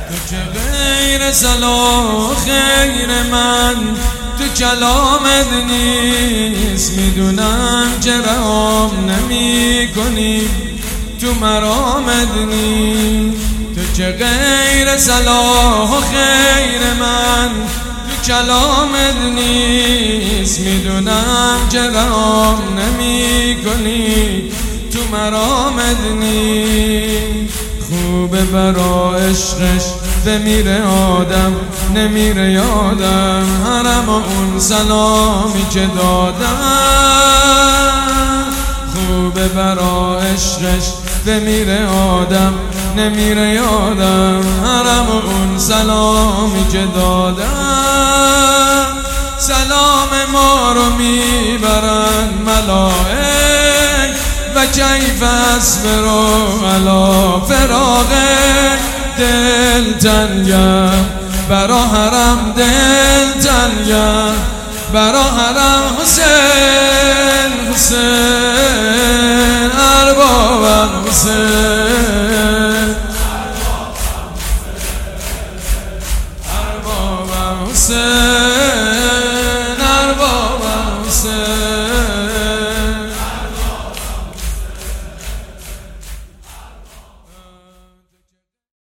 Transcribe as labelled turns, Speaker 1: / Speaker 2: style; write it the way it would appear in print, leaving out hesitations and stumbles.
Speaker 1: تو که غیر صلاح خیر من تو کلامت نیست. میدونم که رهام نمی کنی تو مرامت نیست. تو که غیر صلاح و خیر من تو کلامت نیست. میدونم که رهام نمی کنی تو مرامت نیست. خوبه برا عشقش بمیره آدم نمیره یادم حرم و اون سلامی که دادم. خوبه برا عشقش بمیره آدم نمیره یادم حرم و اون سلامی که دادم. سلام ما رو میبرن ملائک و کیف اصبروا علی فراقک. دل تنگم برا حرم دل تنگم برا حرم حسین حسین اربابم حسین.